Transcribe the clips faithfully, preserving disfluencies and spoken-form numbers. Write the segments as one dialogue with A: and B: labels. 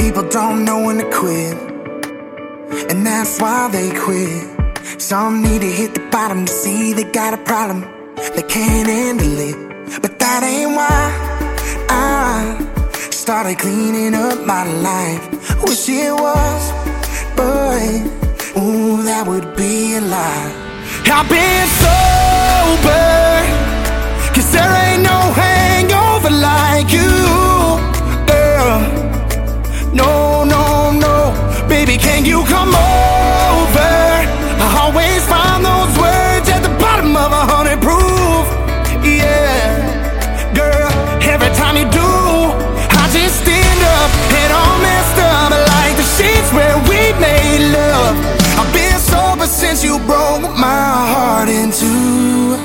A: people don't know when to quit, and that's why they quit. Some need to hit the bottom to see they got a problem, they can't handle it. But that ain't why I started cleaning up my life. Wish it was, but ooh, that would be a lie. I've been sober, cause there ain't no hangover like you, girl. No, no, no, baby, can you come over? I always find those words at the bottom of a hundred proof. Yeah, girl, every time you do, I just stand up and all messed up like the sheets where we made love. I've been sober since you broke my heart in two,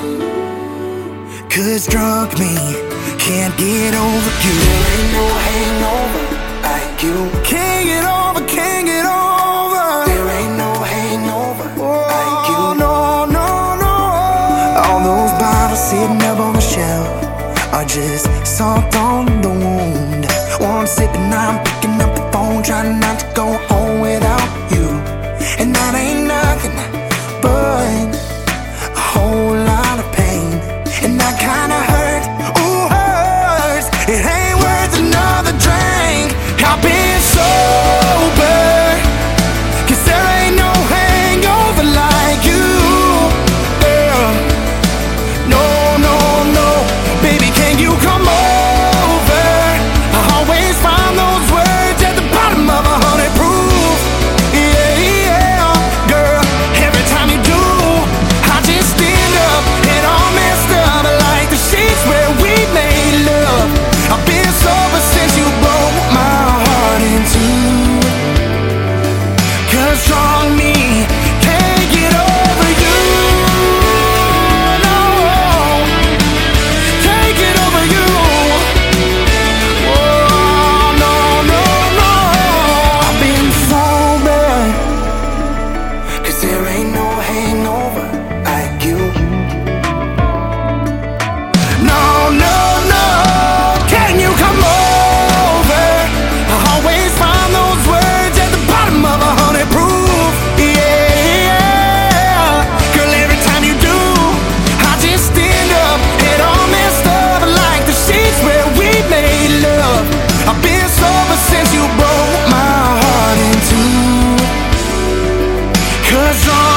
A: cause drunk me can't get over you. There ain't no hangover like you. Can't get over, can't get over. There ain't no hangover like you. No, no, no. All those bottles sitting up on the shelf are just salt on the wound. One sip and I'm picking up the phone, trying not to go home without you. And that ain't nothing but a whole lot of pain. And that kinda hurt, ooh, hurts. It ain't worth another drink. I've been sober, cause there ain't no hangover like you, girl. No, no, no, baby, can you come over? I always find those words at the bottom of a hundred proof. Yeah, yeah, girl, every time you do, I just stand up and all messed up like the sheets where we made love. I've been sober since you broke my heart in two, cause strong me can't get over you. No, can't get over you. Oh, no, no, no. I've been sober, cause there ain't no hangover like you. No, no, no, can you come over? I always find those words at the bottom of a hundred proof. Yeah, girl, every time you do, I just stand up and all messed up like the sheets where we made love. I've been sober since you broke my heart in two, cause all